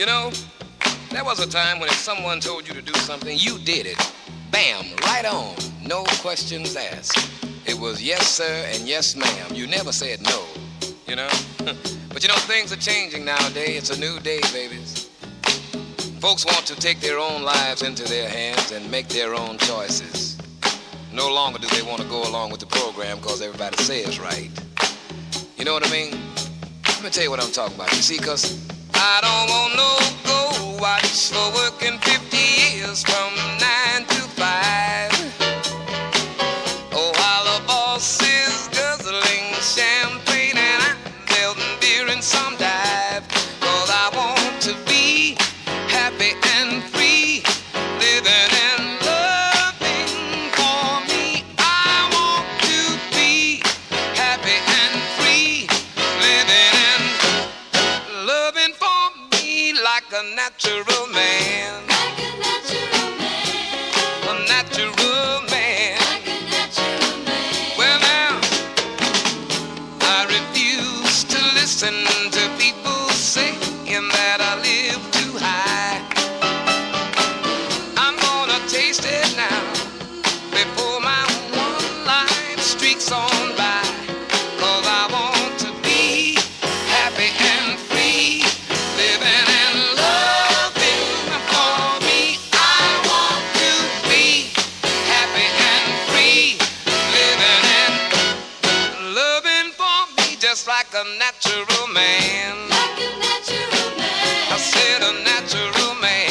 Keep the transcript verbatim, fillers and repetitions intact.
You know, there was a time when if someone told you to do something, you did it. Bam, right on. No questions asked. It was yes, sir, and yes, ma'am. You never said no, you know? But you know, things are changing nowadays. It's a new day, babies. Folks want to take their own lives into their hands and make their own choices. No longer do they want to go along with the program because everybody says right. You know what I mean? Let me tell you what I'm talking about. You see, because I don't want no go watch for working fifty years from nine to five. Oh, while the boss is guzzling champagne and I'm belting beer in some dive. Cause I want to be happy and free, living and loving for me. I want to be happy and free, living and loving for me like a natural man. Like a natural man. A natural man. Like a natural man. Well now, I refuse to listen to people saying that I live too high. I'm gonna taste it now before my one life streaks on by. Cause I want to be happy and free, living and loving for me. I want to be happy and free, living and loving for me just like a natural man. Like a natural man. I said a natural man.